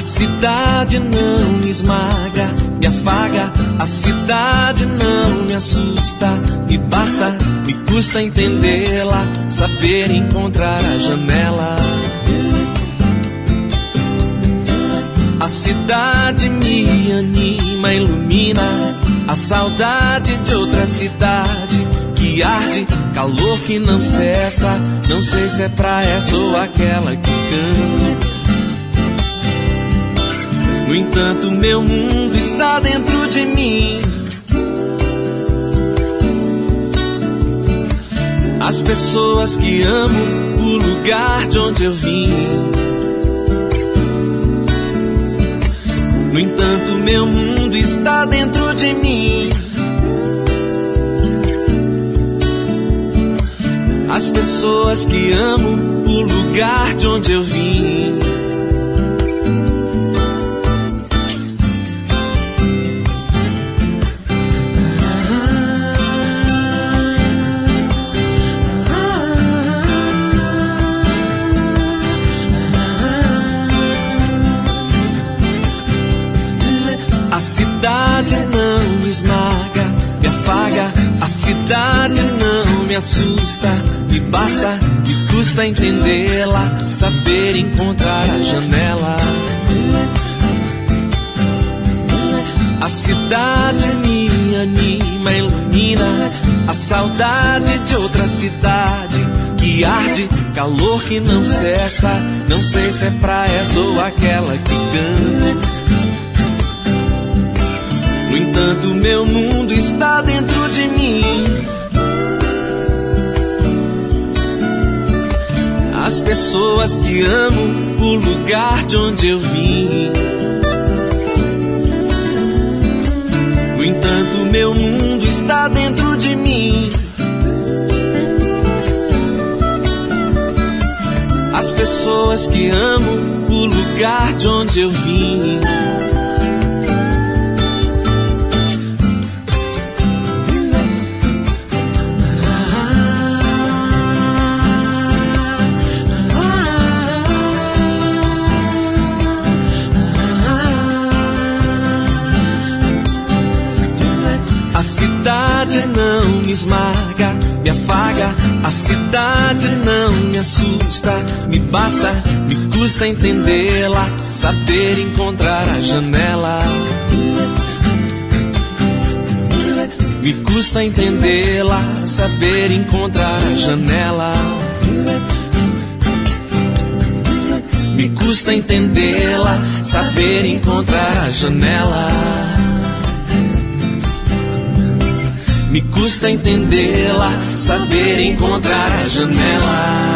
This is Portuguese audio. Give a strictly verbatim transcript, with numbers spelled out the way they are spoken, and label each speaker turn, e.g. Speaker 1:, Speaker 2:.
Speaker 1: cidade não me esmaga, me afaga. A cidade não me assusta, me basta, me custa entendê-la, saber encontrar a janela. A cidade me anima, ilumina a saudade de outra cidade que arde, calor que não cessa. Não sei se é pra essa ou aquela que canto. No entanto, meu mundo está dentro de mim. As pessoas que amo, o lugar de onde eu vim. No entanto, meu mundo está dentro de mim. As pessoas que amo, o lugar de onde eu vim. A cidade não me esmaga, me afaga. A cidade não me assusta, me basta, me custa entendê-la, saber encontrar a janela. A cidade me anima, ilumina a saudade de outra cidade que arde, calor que não cessa. Não sei se é pra essa ou aquela que canto. No entanto, meu mundo está dentro de mim. As pessoas que amo, o lugar de onde eu vim. No entanto, meu mundo está dentro de mim. As pessoas que amo, o lugar de onde eu vim. A cidade não me esmaga, me afaga. A cidade não me assusta, me basta, me custa entendê-la, saber encontrar a janela. Me custa entendê-la, saber encontrar a janela. Me custa entendê-la, saber encontrar a janela. Me custa entendê-la, saber encontrar a janela.